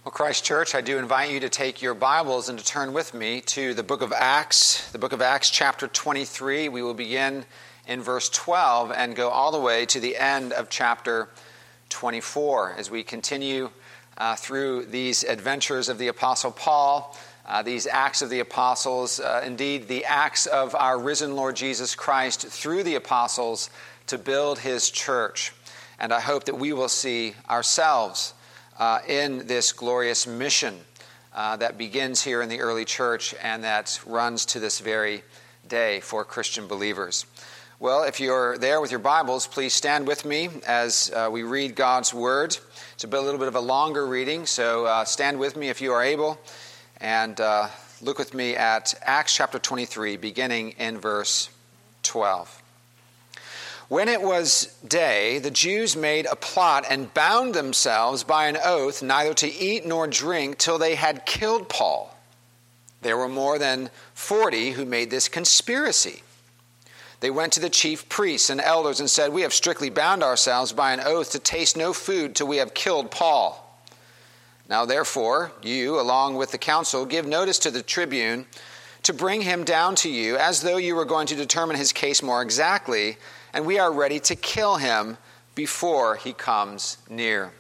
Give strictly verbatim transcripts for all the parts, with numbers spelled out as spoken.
Well, Christ Church, I do invite you to take your Bibles and to turn with me to the book of Acts, the book of Acts chapter twenty-three. We will begin in verse twelve and go all the way to the end of chapter twenty-four as we continue uh, through these adventures of the Apostle Paul, uh, these Acts of the Apostles, uh, indeed the acts of our risen Lord Jesus Christ through the Apostles to build his church. And I hope that we will see ourselves Uh, in this glorious mission uh, that begins here in the early church and that runs to this very day for Christian believers. Well, if you're there with your Bibles, please stand with me as uh, we read God's Word. It's a, bit, a little bit of a longer reading, so uh, stand with me if you are able, and uh, look with me at Acts chapter twenty-three, beginning in verse twelve. When it was day, the Jews made a plot and bound themselves by an oath neither to eat nor drink till they had killed Paul. There were more than forty who made this conspiracy. They went to the chief priests and elders and said, "We have strictly bound ourselves by an oath to taste no food till we have killed Paul. Now therefore, you, along with the council, give notice to the tribune to bring him down to you, as though you were going to determine his case more exactly, and we are ready to kill him before he comes near."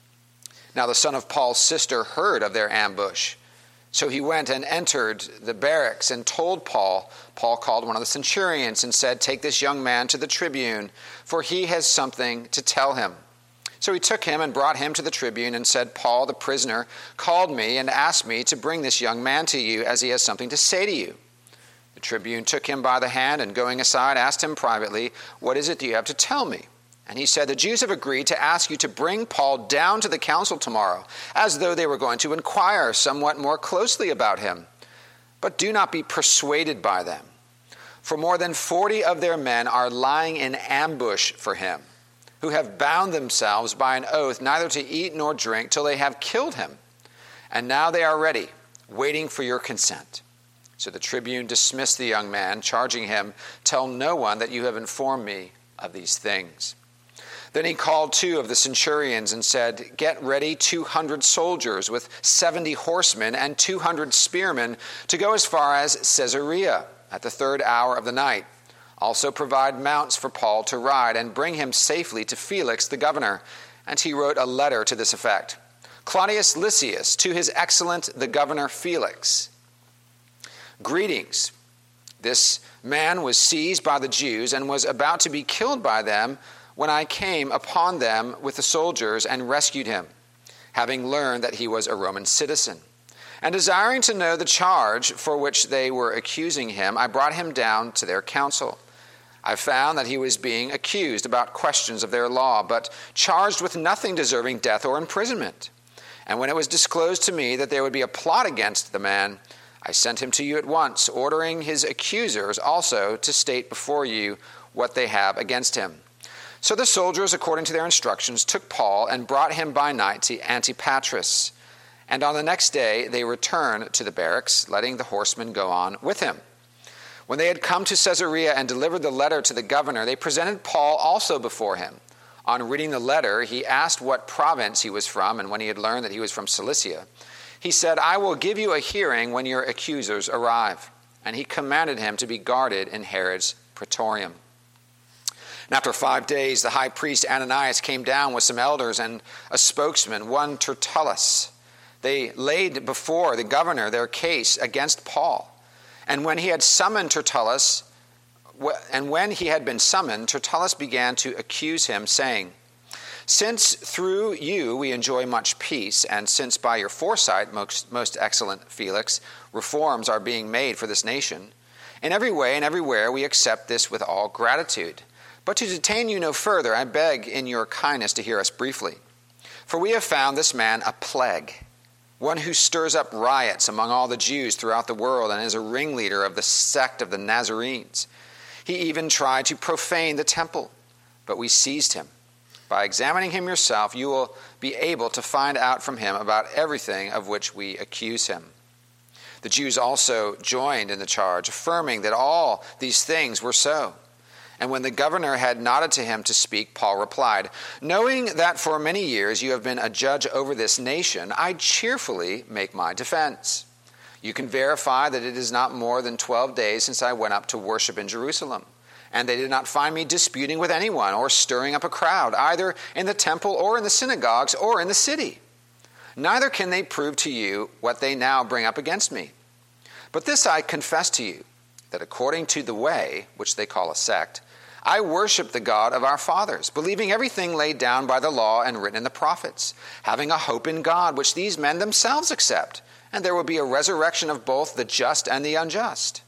Now the son of Paul's sister heard of their ambush. So he went and entered the barracks and told Paul. Paul called one of the centurions and said, "Take this young man to the tribune, for he has something to tell him." So he took him and brought him to the tribune and said, "Paul, the prisoner, called me and asked me to bring this young man to you, as he has something to say to you." The tribune took him by the hand and going aside asked him privately, "What is it that you have to tell me?" And he said, "The Jews have agreed to ask you to bring Paul down to the council tomorrow, as though they were going to inquire somewhat more closely about him. But do not be persuaded by them, for more than forty of their men are lying in ambush for him, who have bound themselves by an oath neither to eat nor drink till they have killed him. And now they are ready, waiting for your consent." So the tribune dismissed the young man, charging him, "Tell no one that you have informed me of these things." Then he called two of the centurions and said, "Get ready two hundred soldiers with seventy horsemen and two hundred spearmen to go as far as Caesarea at the third hour of the night. Also provide mounts for Paul to ride and bring him safely to Felix the governor." And he wrote a letter to this effect: "Claudius Lysias, to his excellent the governor Felix. Greetings. This man was seized by the Jews and was about to be killed by them when I came upon them with the soldiers and rescued him, having learned that he was a Roman citizen. And desiring to know the charge for which they were accusing him, I brought him down to their council. I found that he was being accused about questions of their law, but charged with nothing deserving death or imprisonment. And when it was disclosed to me that there would be a plot against the man, I sent him to you at once, ordering his accusers also to state before you what they have against him. So the soldiers, according to their instructions, took Paul and brought him by night to Antipatris. And on the next day they returned to the barracks, letting the horsemen go on with him. When they had come to Caesarea and delivered the letter to the governor, they presented Paul also before him. On reading the letter, he asked what province he was from, and when he had learned that he was from Cilicia, he said, "I will give you a hearing when your accusers arrive." And he commanded him to be guarded in Herod's praetorium. And after five days, the high priest Ananias came down with some elders and a spokesman, one Tertullus. They laid before the governor their case against Paul. And when he had summoned Tertullus, and when he had been summoned, Tertullus began to accuse him, saying, "Since through you we enjoy much peace, and since by your foresight, most, most excellent Felix, reforms are being made for this nation, in every way and everywhere we accept this with all gratitude. But to detain you no further, I beg in your kindness to hear us briefly. For we have found this man a plague, one who stirs up riots among all the Jews throughout the world and is a ringleader of the sect of the Nazarenes. He even tried to profane the temple, but we seized him. By examining him yourself, you will be able to find out from him about everything of which we accuse him." The Jews also joined in the charge, affirming that all these things were so. And when the governor had nodded to him to speak, Paul replied, "Knowing that for many years you have been a judge over this nation, I cheerfully make my defense. You can verify that it is not more than twelve days since I went up to worship in Jerusalem, and they did not find me disputing with anyone or stirring up a crowd, either in the temple or in the synagogues or in the city. Neither can they prove to you what they now bring up against me. But this I confess to you, that according to the way, which they call a sect, I worship the God of our fathers, believing everything laid down by the law and written in the prophets, having a hope in God, which these men themselves accept, and there will be a resurrection of both the just and the unjust.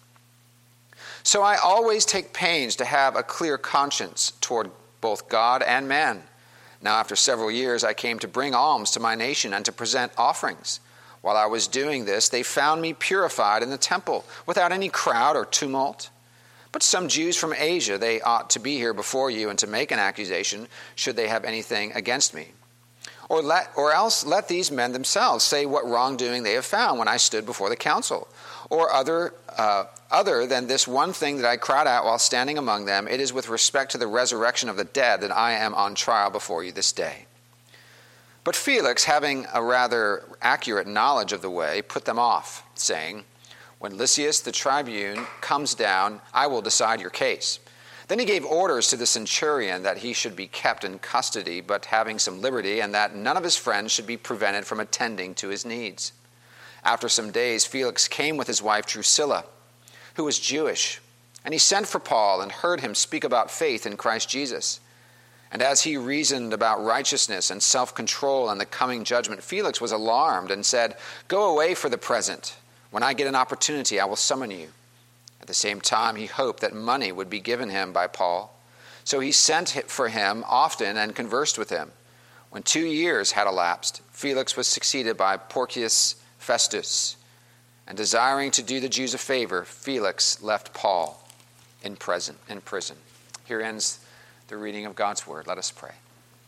So I always take pains to have a clear conscience toward both God and man. Now after several years I came to bring alms to my nation and to present offerings. While I was doing this, they found me purified in the temple, without any crowd or tumult. But some Jews from Asia, they ought to be here before you and to make an accusation, should they have anything against me. Or let, or else let these men themselves say what wrongdoing they have found when I stood before the council. Or other, uh, other than this one thing that I cried out while standing among them, it is with respect to the resurrection of the dead that I am on trial before you this day." But Felix, having a rather accurate knowledge of the way, put them off, saying, "When Lysias the tribune comes down, I will decide your case." Then he gave orders to the centurion that he should be kept in custody, but having some liberty, and that none of his friends should be prevented from attending to his needs. After some days, Felix came with his wife Drusilla, who was Jewish, and he sent for Paul and heard him speak about faith in Christ Jesus. And as he reasoned about righteousness and self-control and the coming judgment, Felix was alarmed and said, "Go away for the present. When I get an opportunity, I will summon you." At the same time, he hoped that money would be given him by Paul. So he sent for him often and conversed with him. When two years had elapsed, Felix was succeeded by Porcius Festus. And desiring to do the Jews a favor, Felix left Paul in prison. In prison. Here ends the reading of God's word. Let us pray.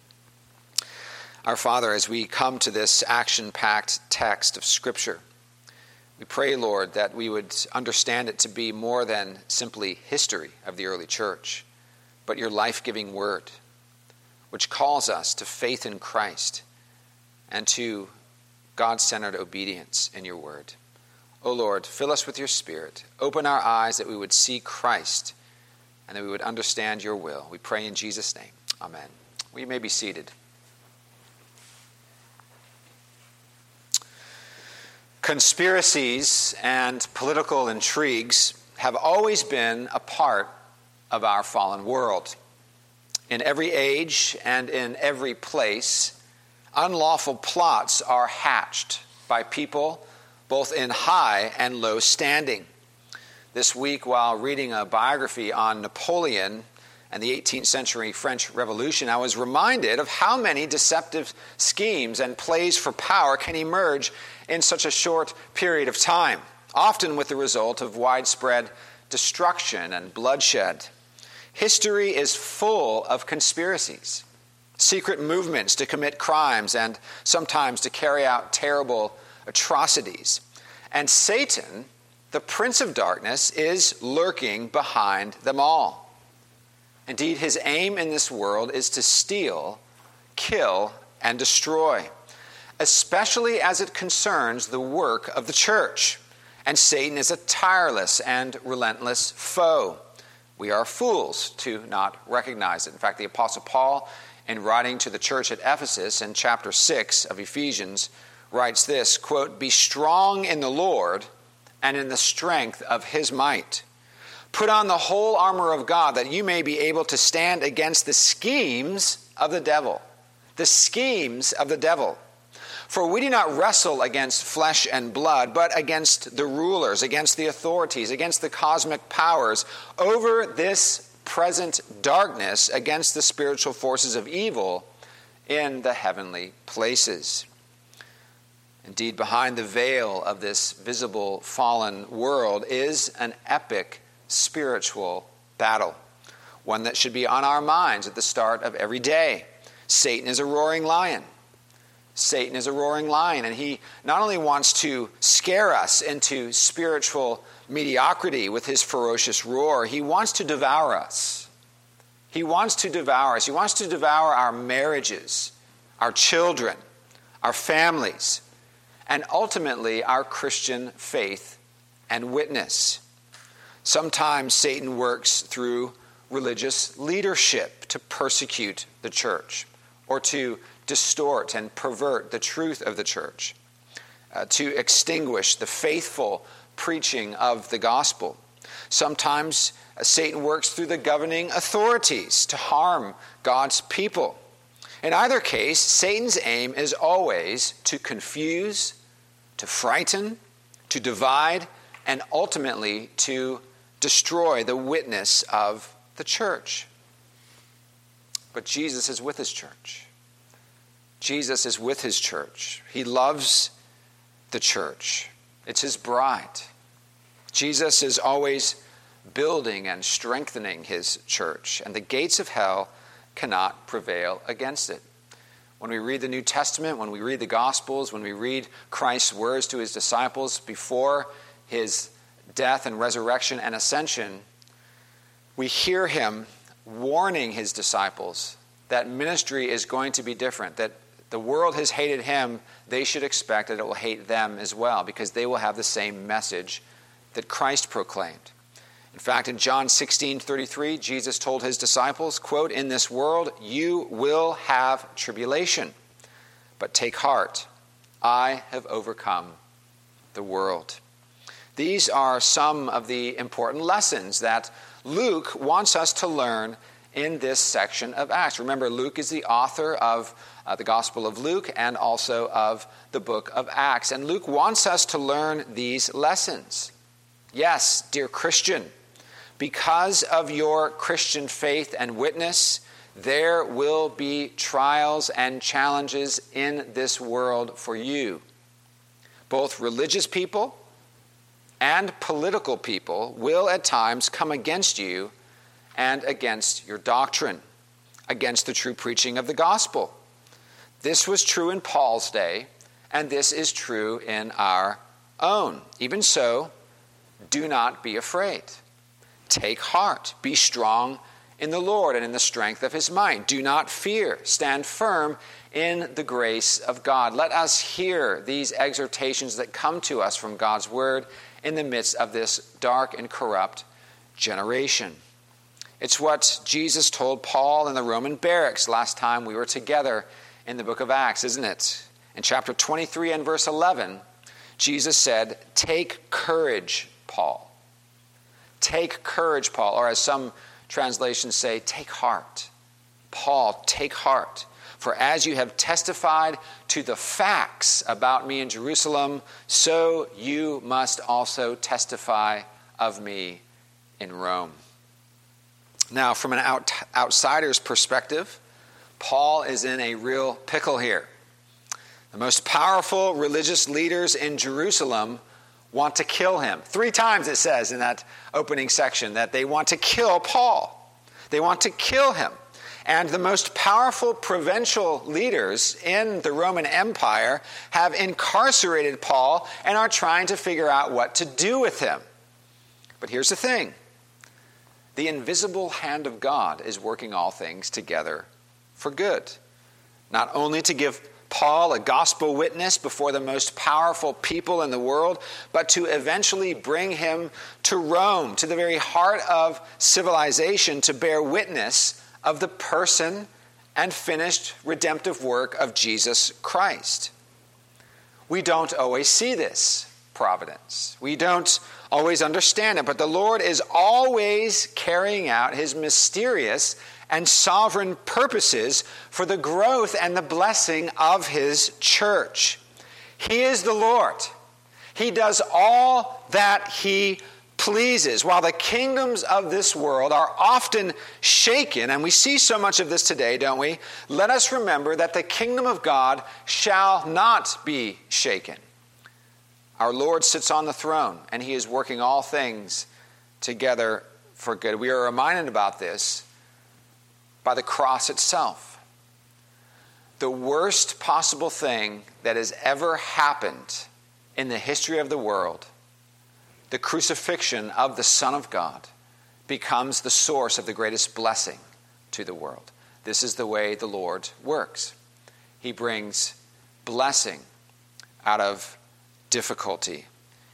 Our Father, as we come to this action-packed text of Scripture, we pray, Lord, that we would understand it to be more than simply history of the early church, but your life-giving word, which calls us to faith in Christ and to God-centered obedience in your word. O Lord, fill us with your Spirit. Open our eyes that we would see Christ and that we would understand your will. We pray in Jesus' name. Amen. Well, you may be seated. Conspiracies and political intrigues have always been a part of our fallen world. In every age and in every place, unlawful plots are hatched by people both in high and low standing. This week, while reading a biography on Napoleon and the eighteenth century French Revolution, I was reminded of how many deceptive schemes and plays for power can emerge in such a short period of time, often with the result of widespread destruction and bloodshed. History is full of conspiracies, secret movements to commit crimes and sometimes to carry out terrible atrocities. And Satan, the prince of darkness, is lurking behind them all. Indeed, his aim in this world is to steal, kill, and destroy, especially as it concerns the work of the church. And Satan is a tireless and relentless foe. We are fools to not recognize it. In fact, the Apostle Paul, in writing to the church at Ephesus in chapter six of Ephesians, writes this, quote, "Be strong in the Lord and in the strength of his might. Put on the whole armor of God that you may be able to stand against the schemes of the devil." The schemes of the devil. "For we do not wrestle against flesh and blood, but against the rulers, against the authorities, against the cosmic powers, over this present darkness, against the spiritual forces of evil in the heavenly places." Indeed, behind the veil of this visible fallen world is an epic spiritual battle, one that should be on our minds at the start of every day. Satan is a roaring lion. Satan is a roaring lion, and he not only wants to scare us into spiritual mediocrity with his ferocious roar, he wants to devour us He wants to devour us. He wants to devour our marriages, our children, our families, and ultimately our Christian faith and witness. Sometimes Satan works through religious leadership to persecute the church or to distort and pervert the truth of the church, uh, to extinguish the faithful preaching of the gospel. Sometimes uh, Satan works through the governing authorities to harm God's people. In either case, Satan's aim is always to confuse, to frighten, to divide, and ultimately to destroy the witness of the church. But Jesus is with his church. Jesus is with his church. He loves the church. It's his bride. Jesus is always building and strengthening his church, and the gates of hell cannot prevail against it. When we read the New Testament, when we read the Gospels, when we read Christ's words to his disciples before his death and resurrection and ascension, we hear him warning his disciples that ministry is going to be different, that the world has hated him, they should expect that it will hate them as well, because they will have the same message that Christ proclaimed. In fact, in John sixteen thirty-three, Jesus told his disciples, quote, "In this world you will have tribulation, but take heart, I have overcome the world." These are some of the important lessons that Luke wants us to learn in this section of Acts. Remember, Luke is the author of uh, the Gospel of Luke and also of the book of Acts. And Luke wants us to learn these lessons. Yes, dear Christian, because of your Christian faith and witness, there will be trials and challenges in this world for you. Both religious people and political people will at times come against you and against your doctrine, against the true preaching of the gospel. This was true in Paul's day, and this is true in our own. Even so, do not be afraid. Take heart. Be strong in the Lord and in the strength of his might. Do not fear. Stand firm in the grace of God. Let us hear these exhortations that come to us from God's word in the midst of this dark and corrupt generation. It's what Jesus told Paul in the Roman barracks last time we were together in the book of Acts, isn't it? In chapter twenty-three and verse eleven, Jesus said, "Take courage, Paul. Take courage, Paul." Or as some translations say, "Take heart. Paul, take heart. For as you have testified to the facts about me in Jerusalem, so you must also testify of me in Rome." Now, from an out, outsider's perspective, Paul is in a real pickle here. The most powerful religious leaders in Jerusalem want to kill him. Three times it says in that opening section that they want to kill Paul. They want to kill him. And the most powerful provincial leaders in the Roman Empire have incarcerated Paul and are trying to figure out what to do with him. But here's the thing. The invisible hand of God is working all things together for good. Not only to give Paul a gospel witness before the most powerful people in the world, but to eventually bring him to Rome, to the very heart of civilization, to bear witness of the person and finished redemptive work of Jesus Christ. We don't always see this providence. We don't always understand it, but the Lord is always carrying out his mysterious and sovereign purposes for the growth and the blessing of his church. He is the Lord. He does all that he pleases. While the kingdoms of this world are often shaken, and we see so much of this today, don't we? Let us remember that the kingdom of God shall not be shaken. Our Lord sits on the throne, and he is working all things together for good. We are reminded about this by the cross itself. The worst possible thing that has ever happened in the history of the world, the crucifixion of the Son of God, becomes the source of the greatest blessing to the world. This is the way the Lord works. He brings blessing out of difficulty.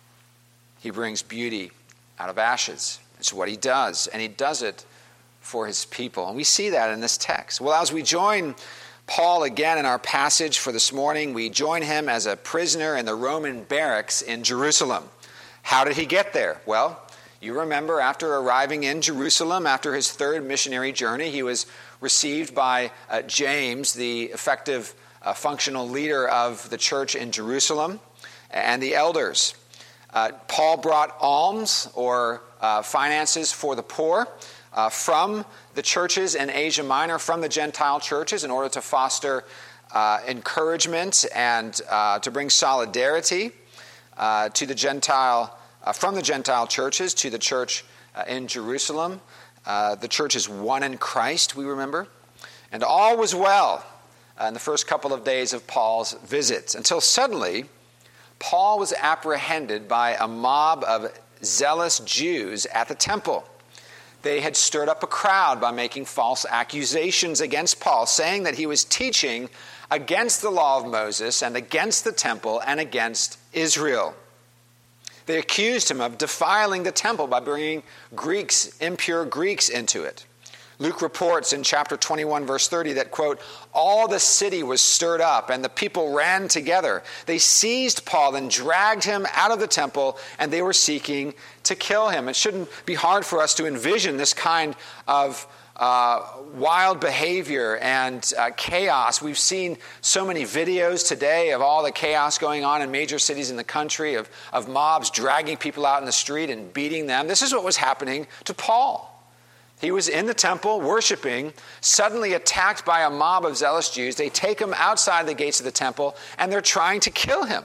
He brings beauty out of ashes. It's what he does, and he does it for his people. And we see that in this text. Well, as we join Paul again in our passage for this morning, we join him as a prisoner in the Roman barracks in Jerusalem. How did he get there? Well, you remember after arriving in Jerusalem, after his third missionary journey, he was received by uh, James, the effective uh, functional leader of the church in Jerusalem, and the elders. Uh, Paul brought alms or uh, finances for the poor uh, from the churches in Asia Minor, from the Gentile churches, in order to foster uh, encouragement and uh, to bring solidarity uh, to the Gentile, uh, from the Gentile churches to the church uh, in Jerusalem. Uh, the church is one in Christ, we remember. And all was well uh, in the first couple of days of Paul's visit, until suddenly Paul was apprehended by a mob of zealous Jews at the temple. They had stirred up a crowd by making false accusations against Paul, saying that he was teaching against the law of Moses and against the temple and against Israel. They accused him of defiling the temple by bringing Greeks, impure Greeks, into it. Luke reports in chapter twenty-one, verse thirty, that, quote, all the city was stirred up and the people ran together. They seized Paul and dragged him out of the temple, and they were seeking to kill him. It shouldn't be hard for us to envision this kind of uh, wild behavior and uh, chaos. We've seen so many videos today of all the chaos going on in major cities in the country, of, of mobs dragging people out in the street and beating them. This is what was happening to Paul. He was in the temple worshiping, suddenly attacked by a mob of zealous Jews. They take him outside the gates of the temple, and they're trying to kill him.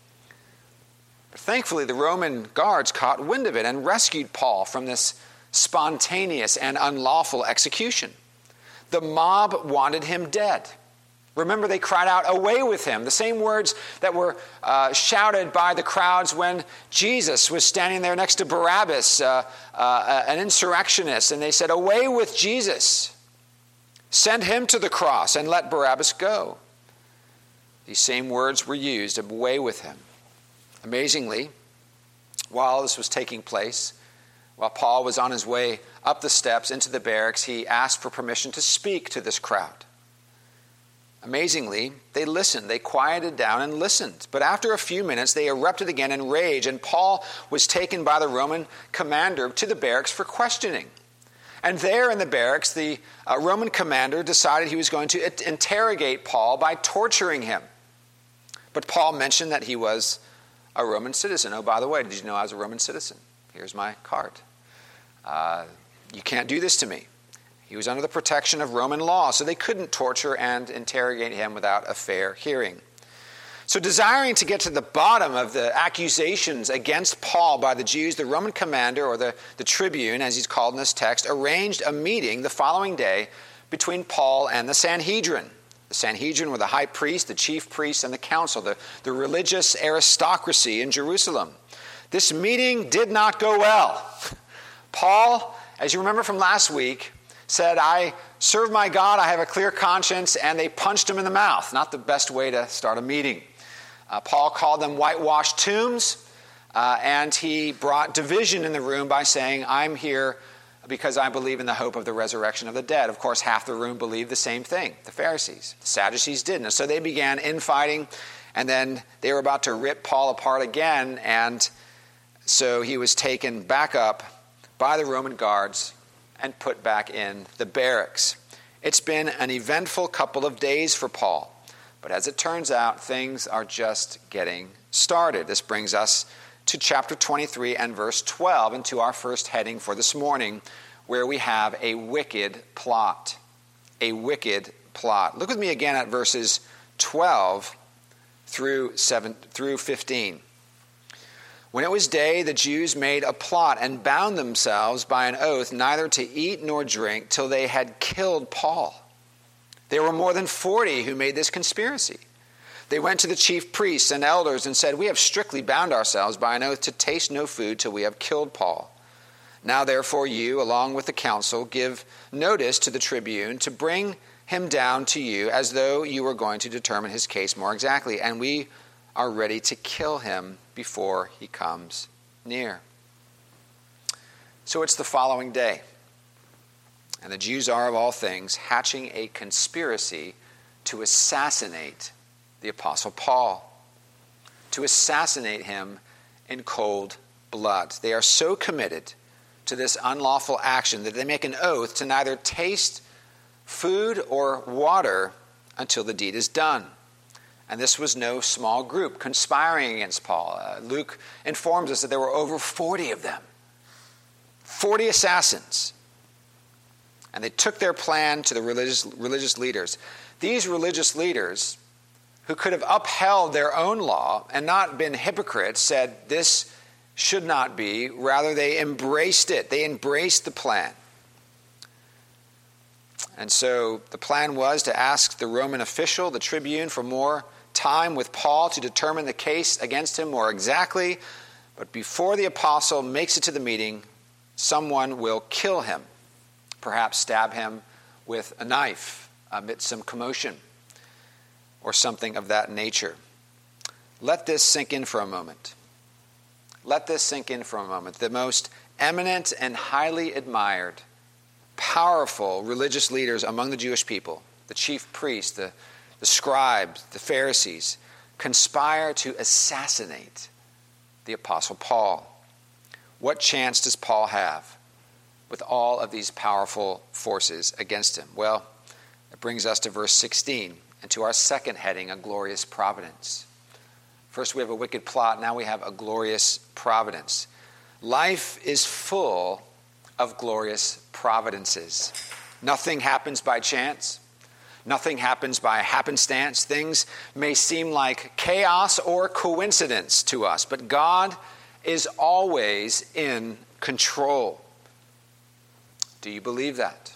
But thankfully, the Roman guards caught wind of it and rescued Paul from this spontaneous and unlawful execution. The mob wanted him dead. Remember, they cried out, away with him. The same words that were uh, shouted by the crowds when Jesus was standing there next to Barabbas, uh, uh, an insurrectionist. And they said, away with Jesus. Send him to the cross and let Barabbas go. These same words were used, away with him. Amazingly, while this was taking place, while Paul was on his way up the steps into the barracks, he asked for permission to speak to this crowd. Amazingly, they listened. They quieted down and listened. But after a few minutes, they erupted again in rage, and Paul was taken by the Roman commander to the barracks for questioning. And there in the barracks, the uh, Roman commander decided he was going to it- interrogate Paul by torturing him. But Paul mentioned that he was a Roman citizen. Oh, by the way, did you know I was a Roman citizen? Here's my card. Uh, you can't do this to me. He was under the protection of Roman law, so they couldn't torture and interrogate him without a fair hearing. So desiring to get to the bottom of the accusations against Paul by the Jews, the Roman commander, or the, the tribune, as he's called in this text, arranged a meeting the following day between Paul and the Sanhedrin. The Sanhedrin were the high priest, the chief priest, and the council, the, the religious aristocracy in Jerusalem. This meeting did not go well. Paul, as you remember from last week, said, I serve my God, I have a clear conscience, and they punched him in the mouth. Not the best way to start a meeting. Uh, Paul called them whitewashed tombs, uh, and he brought division in the room by saying, I'm here because I believe in the hope of the resurrection of the dead. Of course, half the room believed the same thing, the Pharisees. The Sadducees didn't. So they began infighting, and then they were about to rip Paul apart again, and so he was taken back up by the Roman guards and put back in the barracks. It's been an eventful couple of days for Paul, but as it turns out, things are just getting started. This brings us to chapter twenty-three and verse twelve, and to our first heading for this morning, where we have a wicked plot. A wicked plot. Look with me again at verses twelve through seven through fifteen. When it was day, the Jews made a plot and bound themselves by an oath neither to eat nor drink till they had killed Paul. There were more than forty who made this conspiracy. They went to the chief priests and elders and said, we have strictly bound ourselves by an oath to taste no food till we have killed Paul. Now therefore you, along with the council, give notice to the tribune to bring him down to you as though you were going to determine his case more exactly, and we are ready to kill him before he comes near. So it's the following day, and the Jews are, of all things, hatching a conspiracy to assassinate the Apostle Paul, to assassinate him in cold blood. They are so committed to this unlawful action that they make an oath to neither taste food or water until the deed is done. And this was no small group conspiring against Paul. Uh, Luke informs us that there were over forty of them, forty assassins. And they took their plan to the religious, religious leaders. These religious leaders, who could have upheld their own law and not been hypocrites, said this should not be. Rather, they embraced it. They embraced the plan. And so the plan was to ask the Roman official, the tribune, for more time with Paul to determine the case against him more exactly. But before the apostle makes it to the meeting, someone will kill him, perhaps stab him with a knife amid some commotion or something of that nature. Let this sink in for a moment. Let this sink in for a moment. The most eminent and highly admired, powerful religious leaders among the Jewish people, the chief priests, the, the scribes, the Pharisees, conspire to assassinate the Apostle Paul. What chance does Paul have with all of these powerful forces against him? Well, it brings us to verse sixteen and to our second heading, a glorious providence. First we have a wicked plot, now we have a glorious providence. Life is full of glorious providences. Nothing happens by chance. Nothing happens by happenstance. Things may seem like chaos or coincidence to us, but God is always in control. Do you believe that?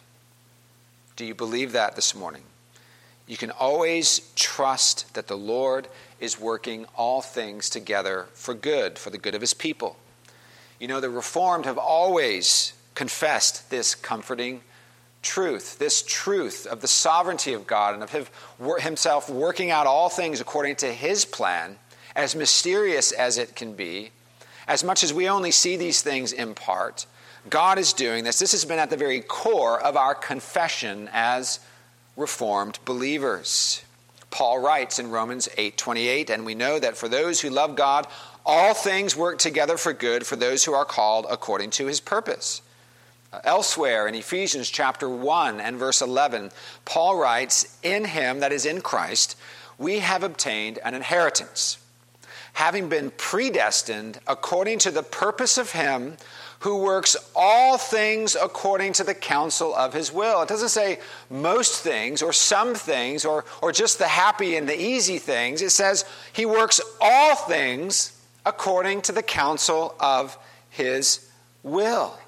Do you believe that this morning? You can always trust that the Lord is working all things together for good, for the good of his people. You know, the Reformed have always confessed this comforting truth, this truth of the sovereignty of God and of himself working out all things according to his plan, as mysterious as it can be. As much as we only see these things in part, God is doing this. This has been at the very core of our confession as Reformed believers. Paul writes in Romans eight twenty-eight, and we know that for those who love God, all things work together for good for those who are called according to his purpose. Uh, elsewhere in Ephesians chapter one and verse eleven, Paul writes, in him, that is in Christ, we have obtained an inheritance, having been predestined according to the purpose of him who works all things according to the counsel of his will. It doesn't say most things or some things or, or just the happy and the easy things. It says he works all things according to the counsel of his will.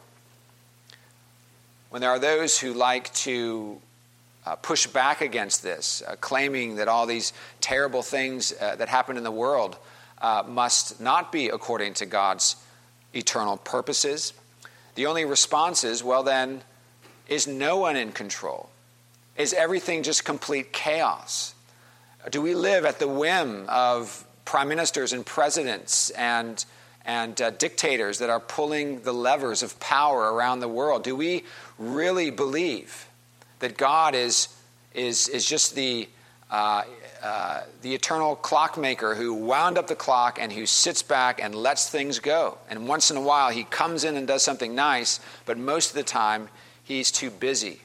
When there are those who like to uh, push back against this, uh, claiming that all these terrible things uh, that happen in the world uh, must not be according to God's eternal purposes, the only response is, well then, is no one in control? Is everything just complete chaos? Do we live at the whim of prime ministers and presidents and, and uh, dictators that are pulling the levers of power around the world? Do we really believe that God is, is, is just the Uh, uh, the eternal clockmaker who wound up the clock and who sits back and lets things go? And once in a while he comes in and does something nice, but most of the time he's too busy.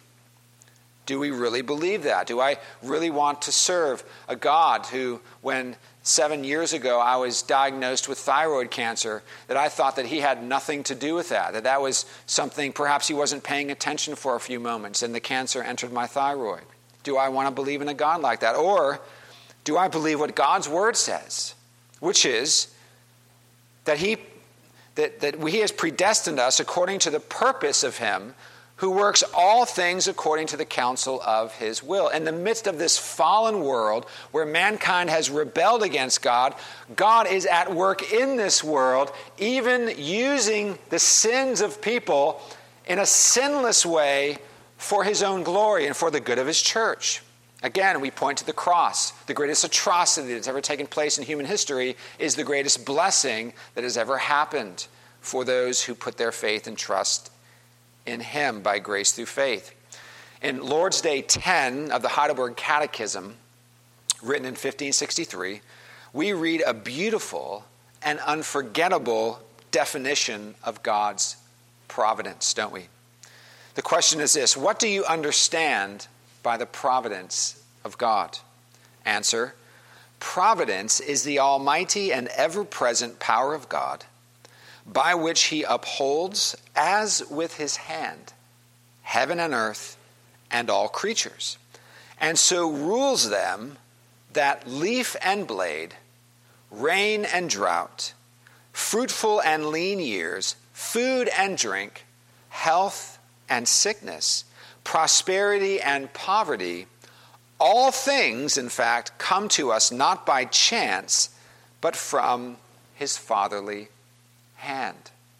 Do we really believe that? Do I really want to serve a God who, when seven years ago I was diagnosed with thyroid cancer, that I thought that he had nothing to do with that, that that was something perhaps he wasn't paying attention for a few moments and the cancer entered my thyroid? Do I want to believe in a God like that? Or do I believe what God's word says, which is that he, that, that he has predestined us according to the purpose of him who works all things according to the counsel of his will. In the midst of this fallen world where mankind has rebelled against God, God is at work in this world, even using the sins of people in a sinless way for his own glory and for the good of his church. Again, we point to the cross. The greatest atrocity that's ever taken place in human history is the greatest blessing that has ever happened for those who put their faith and trust in him by grace through faith. In Lord's Day ten of the Heidelberg Catechism, written in fifteen sixty-three, we read a beautiful and unforgettable definition of God's providence, don't we? The question is this: what do you understand by the providence of God? Answer: providence is the almighty and ever-present power of God, by which he upholds, as with his hand, heaven and earth and all creatures, and so rules them that leaf and blade, rain and drought, fruitful and lean years, food and drink, health and sickness, prosperity and poverty, all things, in fact, come to us not by chance, but from his fatherly hand.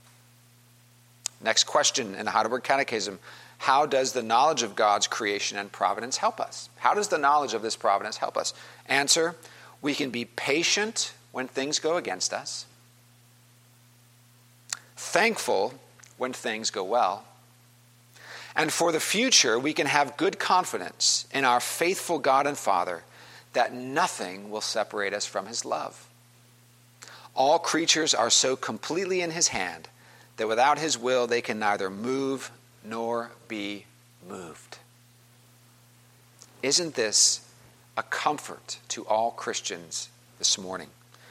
Next question in the Heidelberg Catechism: how does the knowledge of God's creation and providence help us? How does the knowledge of this providence help us? Answer: we can be patient when things go against us, thankful when things go well, and for the future we can have good confidence in our faithful God and Father that nothing will separate us from his love. All creatures are so completely in his hand that without his will they can neither move nor be moved. Isn't this a comfort to all Christians this morning?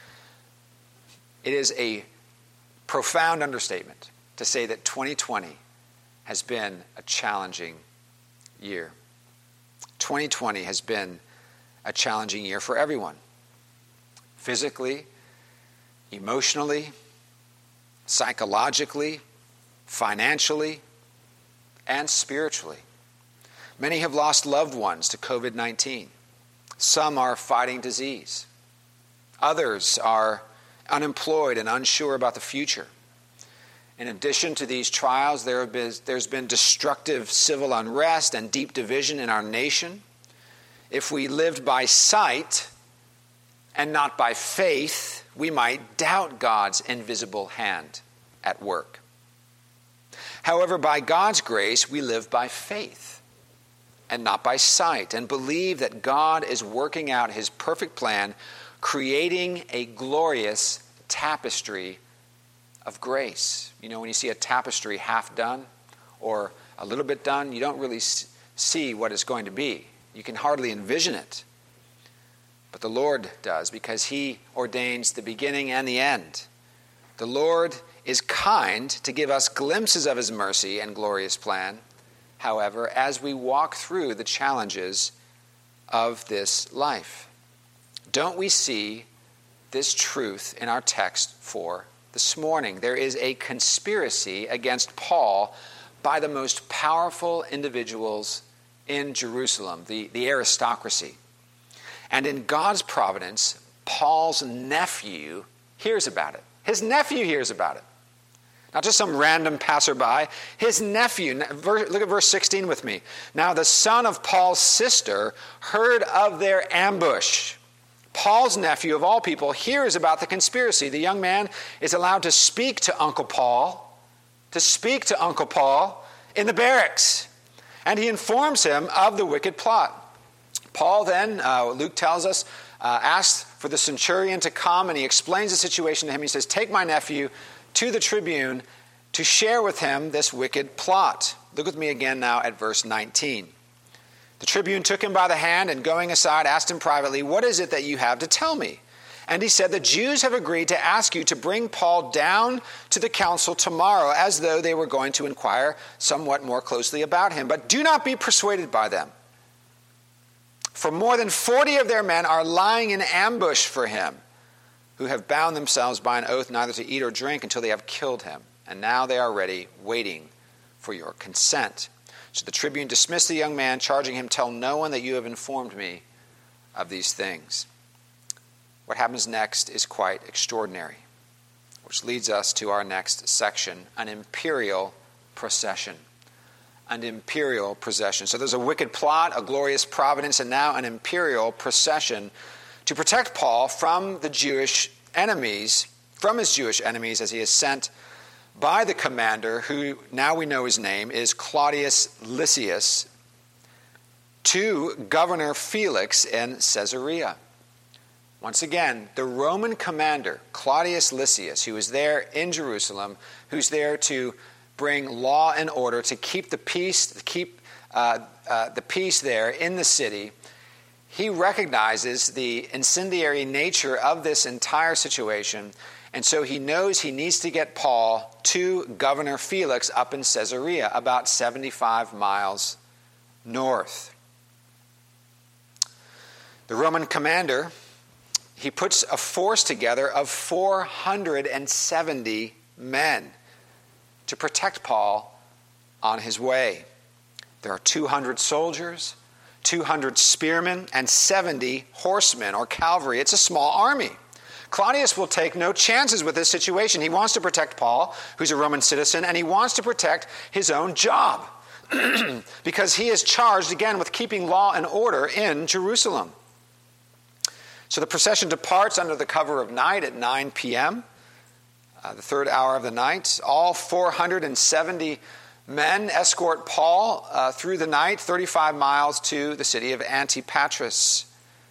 It is a profound understatement to say that twenty twenty has been a challenging year. twenty twenty has been a challenging year for everyone. Physically, emotionally, psychologically, financially, and spiritually. Many have lost loved ones to covid nineteen. Some are fighting disease. Others are unemployed and unsure about the future. In addition to these trials, there have been, there's been destructive civil unrest and deep division in our nation. If we lived by sight and not by faith, we might doubt God's invisible hand at work. However, by God's grace, we live by faith and not by sight, and believe that God is working out his perfect plan, creating a glorious tapestry of grace. You know, when you see a tapestry half done or a little bit done, you don't really see what it's going to be. You can hardly envision it. But the Lord does, because he ordains the beginning and the end. The Lord is kind to give us glimpses of his mercy and glorious plan, however, as we walk through the challenges of this life. Don't we see this truth in our text for this morning? There is a conspiracy against Paul by the most powerful individuals in Jerusalem, the, the aristocracy. And in God's providence, Paul's nephew hears about it. His nephew hears about it. Not just some random passerby. His nephew, look at verse sixteen with me. Now the son of Paul's sister heard of their ambush. Paul's nephew, of all people, hears about the conspiracy. The young man is allowed to speak to Uncle Paul, to speak to Uncle Paul in the barracks. And he informs him of the wicked plot. Paul then, uh, Luke tells us, uh, asks for the centurion to come, and he explains the situation to him. He says, take my nephew to the tribune to share with him this wicked plot. Look with me again now at verse nineteen. The tribune took him by the hand, and going aside asked him privately, what is it that you have to tell me? And he said, the Jews have agreed to ask you to bring Paul down to the council tomorrow, as though they were going to inquire somewhat more closely about him. But do not be persuaded by them. For more than forty of their men are lying in ambush for him, who have bound themselves by an oath neither to eat or drink until they have killed him. And now they are ready, waiting for your consent. So the tribune dismissed the young man, charging him, "Tell no one that you have informed me of these things." What happens next is quite extraordinary, which leads us to our next section, an imperial procession. An imperial procession. So there's a wicked plot, a glorious providence, and now an imperial procession to protect Paul from the Jewish enemies, from his Jewish enemies, as he is sent by the commander, who now we know his name is Claudius Lysias, to Governor Felix in Caesarea. Once again, the Roman commander, Claudius Lysias, who is there in Jerusalem, who's there to bring law and order, to keep the peace, to keep uh, uh, the peace there in the city, he recognizes the incendiary nature of this entire situation, and so he knows he needs to get Paul to Governor Felix up in Caesarea, about seventy-five miles north. The Roman commander, he puts a force together of four hundred seventy men to protect Paul on his way. There are two hundred soldiers, two hundred spearmen, and seventy horsemen or cavalry. It's a small army. Claudius will take no chances with this situation. He wants to protect Paul, who's a Roman citizen, and he wants to protect his own job because he is charged, again, with keeping law and order in Jerusalem. So the procession departs under the cover of night at nine p.m., Uh, the third hour of the night. All four hundred seventy men escort Paul uh, through the night, thirty-five miles to the city of Antipatris.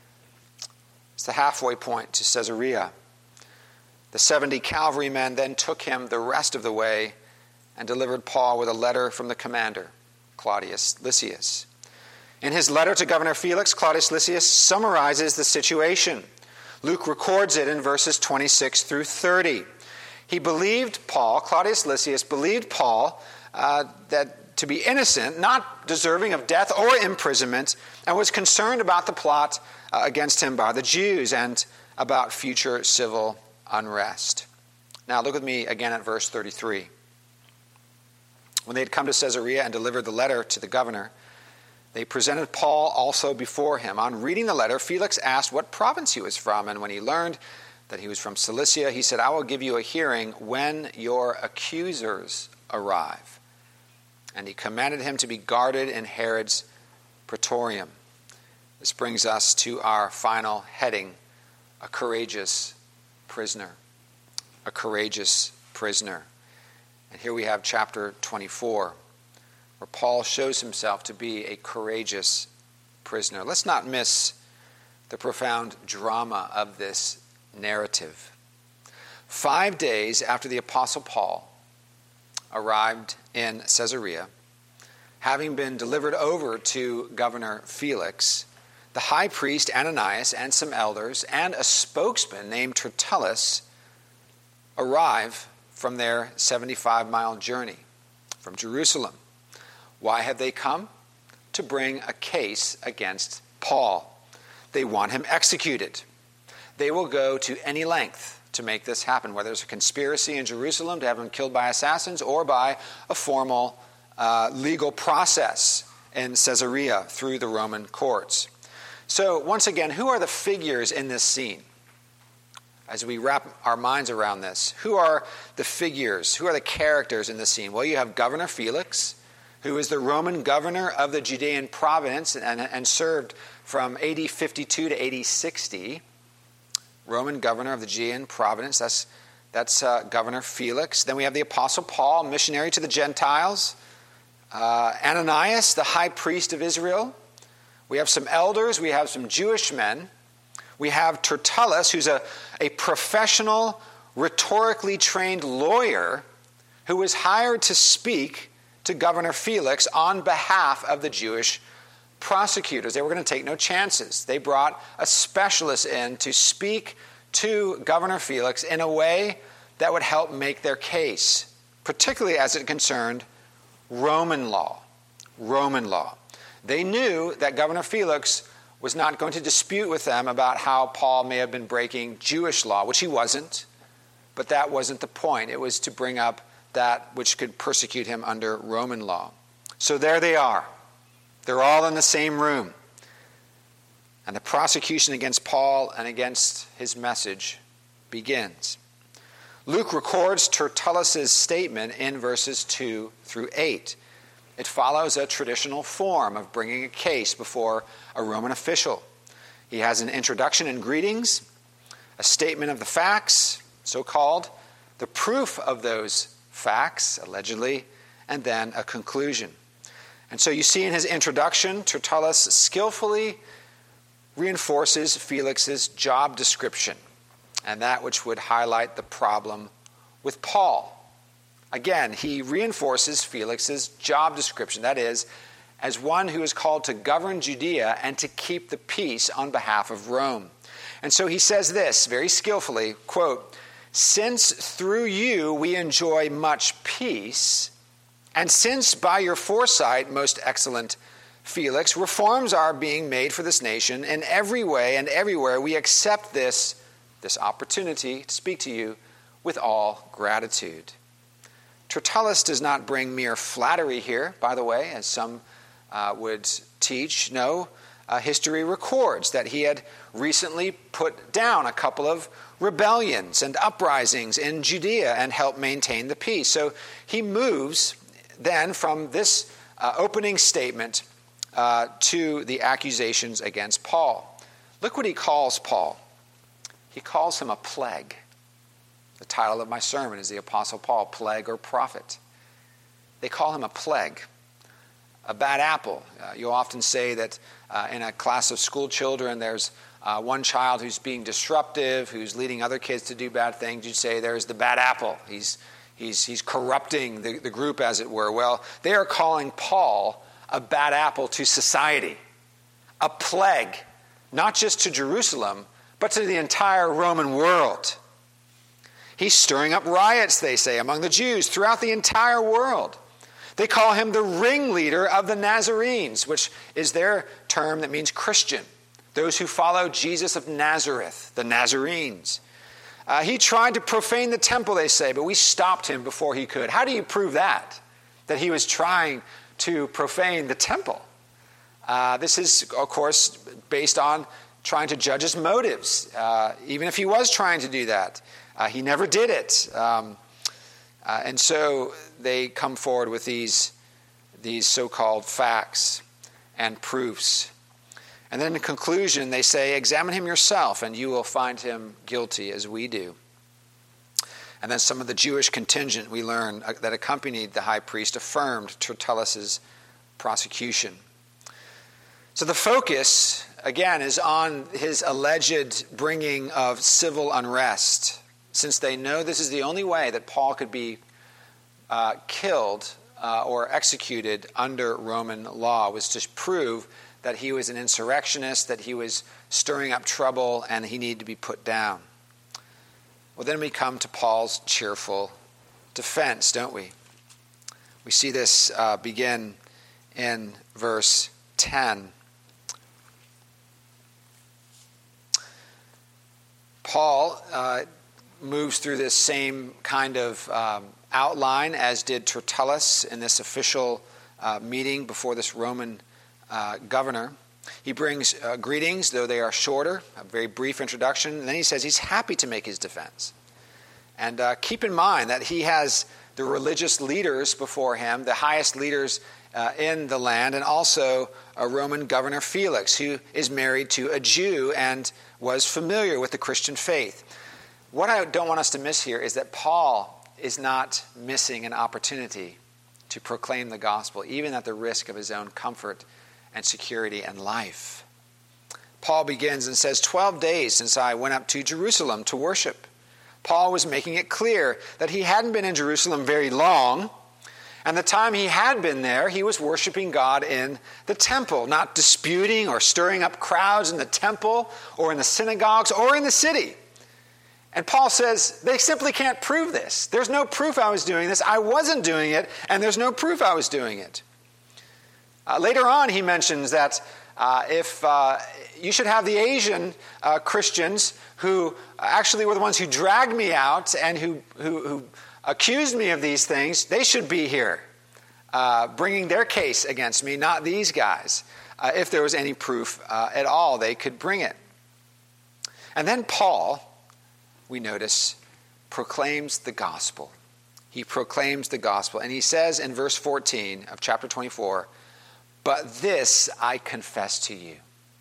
It's the halfway point to Caesarea. The seventy cavalrymen then took him the rest of the way and delivered Paul with a letter from the commander, Claudius Lysias. In his letter to Governor Felix, Claudius Lysias summarizes the situation. Luke records it in verses twenty-six through thirty. He believed Paul, Claudius Lysias believed Paul uh, that to be innocent, not deserving of death or imprisonment, and was concerned about the plot uh, against him by the Jews and about future civil unrest. Now look with me again at verse thirty-three. When they had come to Caesarea and delivered the letter to the governor, they presented Paul also before him. On reading the letter, Felix asked what province he was from, and when he learned that he was from Cilicia, he said, "I will give you a hearing when your accusers arrive." And he commanded him to be guarded in Herod's praetorium. This brings us to our final heading, a courageous prisoner. A courageous prisoner. And here we have chapter twenty-four, where Paul shows himself to be a courageous prisoner. Let's not miss the profound drama of this narrative. Five days after the Apostle Paul arrived in Caesarea, having been delivered over to Governor Felix, the high priest Ananias and some elders and a spokesman named Tertullus arrive from their seventy-five mile journey from Jerusalem. Why have they come? To bring a case against Paul. They want him executed. They will go to any length to make this happen, whether it's a conspiracy in Jerusalem to have him killed by assassins or by a formal uh, legal process in Caesarea through the Roman courts. So once again, who are the figures in this scene? As we wrap our minds around this, who are the figures, who are the characters in this scene? Well, you have Governor Felix, who is the Roman governor of the Judean province and, and served from A D fifty-two to A D sixty. Roman governor of the Judean province, that's, that's uh, Governor Felix. Then we have the Apostle Paul, missionary to the Gentiles. Uh, Ananias, the high priest of Israel. We have some elders, we have some Jewish men. We have Tertullus, who's a, a professional, rhetorically trained lawyer who was hired to speak to Governor Felix on behalf of the Jewish prosecutors. They were going to take no chances. They brought a specialist in to speak to Governor Felix in a way that would help make their case, particularly as it concerned Roman law. Roman law. They knew that Governor Felix was not going to dispute with them about how Paul may have been breaking Jewish law, which he wasn't, but that wasn't the point. It was to bring up that which could persecute him under Roman law. So there they are. They're all in the same room. And the prosecution against Paul and against his message begins. Luke records Tertullus' statement in verses two through eight. It follows a traditional form of bringing a case before a Roman official. He has an introduction and greetings, a statement of the facts, so-called, the proof of those facts, allegedly, and then a conclusion. And so you see in his introduction, Tertullus skillfully reinforces Felix's job description and that which would highlight the problem with Paul. Again, he reinforces Felix's job description, that is, as one who is called to govern Judea and to keep the peace on behalf of Rome. And so he says this very skillfully, quote, "Since through you we enjoy much peace, and since by your foresight, most excellent Felix, reforms are being made for this nation in every way and everywhere, we accept this, this opportunity to speak to you with all gratitude." Tertullus does not bring mere flattery here, by the way, as some uh, would teach. No, uh, history records that he had recently put down a couple of rebellions and uprisings in Judea and helped maintain the peace. So he moves then from this uh, opening statement uh, to the accusations against Paul. Look what he calls Paul. He calls him a plague. The title of my sermon is the Apostle Paul, Plague or Prophet. They call him a plague, a bad apple. Uh, you'll often say that uh, in a class of school children, there's uh, one child who's being disruptive, who's leading other kids to do bad things. You'd say there's the bad apple. He's he's he's corrupting the, the group, as it were. Well, they are calling Paul a bad apple to society, a plague, not just to Jerusalem, but to the entire Roman world. He's stirring up riots, they say, among the Jews throughout the entire world. They call him the ringleader of the Nazarenes, which is their term that means Christian, those who follow Jesus of Nazareth, the Nazarenes. Uh, he tried to profane the temple, they say, but we stopped him before he could. How do you prove that, that he was trying to profane the temple? Uh, this is, of course, based on trying to judge his motives, uh, even if he was trying to do that. Uh, he never did it. Um, uh, and so they come forward with these, these so-called facts and proofs. And then in conclusion, they say, examine him yourself, and you will find him guilty as we do. And then some of the Jewish contingent, we learn, uh, that accompanied the high priest affirmed Tertullus' prosecution. So the focus, again, is on his alleged bringing of civil unrest, since they know this is the only way that Paul could be uh, killed uh, or executed under Roman law, was to prove that he was an insurrectionist, that he was stirring up trouble, and he needed to be put down. Well, then we come to Paul's cheerful defense, don't we? We see this uh, begin in verse ten. Paul uh, moves through this same kind of um, outline as did Tertullus in this official uh, meeting before this Roman uh, governor. He brings uh, greetings, though they are shorter, a very brief introduction, and then he says he's happy to make his defense. And uh, keep in mind that he has the religious leaders before him, the highest leaders uh, in the land, and also a Roman governor, Felix, who is married to a Jew and was familiar with the Christian faith. What I don't want us to miss here is that Paul is not missing an opportunity to proclaim the gospel, even at the risk of his own comfort and security and life. Paul begins and says, twelve days since I went up to Jerusalem to worship. Paul was making it clear that he hadn't been in Jerusalem very long, and the time he had been there, he was worshiping God in the temple, not disputing or stirring up crowds in the temple or in the synagogues or in the city. And Paul says, they simply can't prove this. There's no proof I was doing this. I wasn't doing it, and there's no proof I was doing it. Uh, later on, he mentions that uh, if uh, you should have the Asian uh, Christians who actually were the ones who dragged me out and who, who, who accused me of these things, they should be here. uh, bringing their case against me, not these guys. Uh, if there was any proof uh, at all, they could bring it. And then Paul, we notice, proclaims the gospel. He proclaims the gospel. And he says in verse fourteen of chapter twenty-four, "But this I confess to you.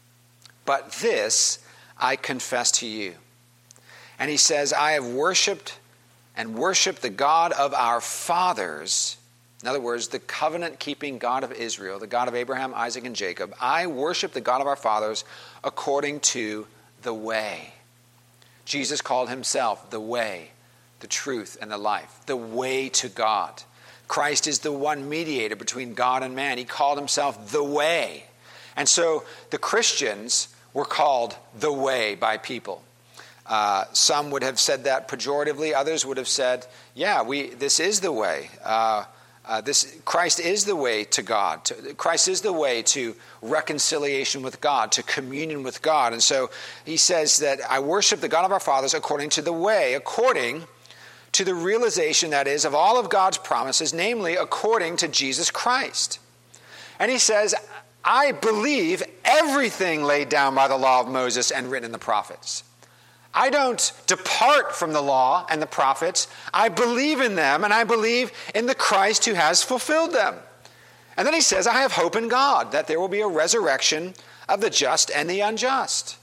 But this I confess to you." And he says, "I have worshipped and worshipped the God of our fathers." In other words, the covenant-keeping God of Israel, the God of Abraham, Isaac, and Jacob. "I worship the God of our fathers according to the way." Jesus called himself the way, the truth, and the life. The way to God. Christ is the one mediator between God and man. He called himself the way. And so the Christians were called the way by people. Uh, some would have said that pejoratively. Others would have said, yeah, we this is the way. Uh, uh, this Christ is the way to God. To, Christ is the way to reconciliation with God, to communion with God. And so he says that I worship the God of our fathers according to the way, according to the realization, that is, of all of God's promises, namely according to Jesus Christ. And he says, I believe everything laid down by the law of Moses and written in the prophets. I don't depart from the law and the prophets. I believe in them, and I believe in the Christ who has fulfilled them. And then he says, I have hope in God, that there will be a resurrection of the just and the unjust.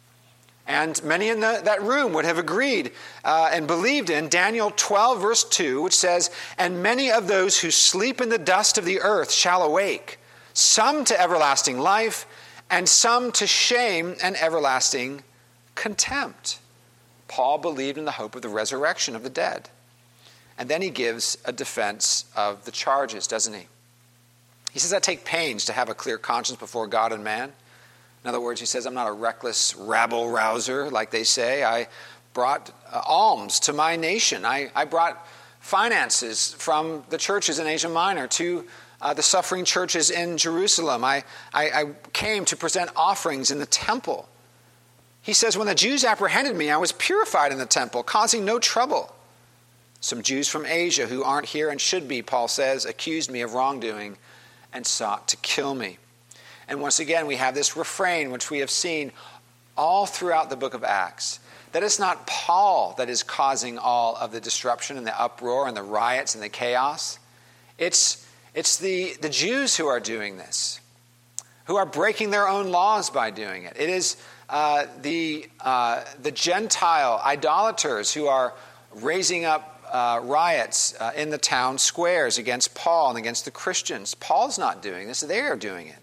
And many in the, that room would have agreed uh, and believed in Daniel twelve, verse two, which says, "And many of those who sleep in the dust of the earth shall awake, some to everlasting life, and some to shame and everlasting contempt." Paul believed in the hope of the resurrection of the dead. And then he gives a defense of the charges, doesn't he? He says, I take pains to have a clear conscience before God and man. In other words, he says, I'm not a reckless rabble-rouser, like they say. I brought uh, alms to my nation. I, I brought finances from the churches in Asia Minor to uh, the suffering churches in Jerusalem. I, I, I came to present offerings in the temple. He says, when the Jews apprehended me, I was purified in the temple, causing no trouble. Some Jews from Asia who aren't here and should be, Paul says, accused me of wrongdoing and sought to kill me. And once again, we have this refrain, which we have seen all throughout the book of Acts, that it's not Paul that is causing all of the disruption and the uproar and the riots and the chaos. It's, it's the, the Jews who are doing this, who are breaking their own laws by doing it. It is uh, the, uh, the Gentile idolaters who are raising up uh, riots uh, in the town squares against Paul and against the Christians. Paul's not doing this. They are doing it.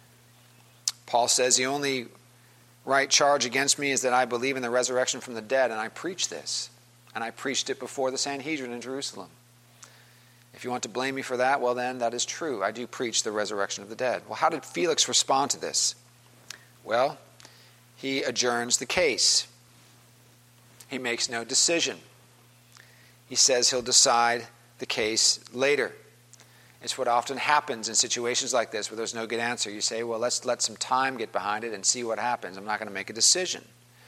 Paul says the only right charge against me is that I believe in the resurrection from the dead, and I preach this. And I preached it before the Sanhedrin in Jerusalem. If you want to blame me for that, well then, that is true. I do preach the resurrection of the dead. Well, how did Felix respond to this? Well, he adjourns the case. He makes no decision. He says he'll decide the case later. It's what often happens in situations like this where there's no good answer. You say, well, let's let some time get behind it and see what happens. I'm not going to make a decision.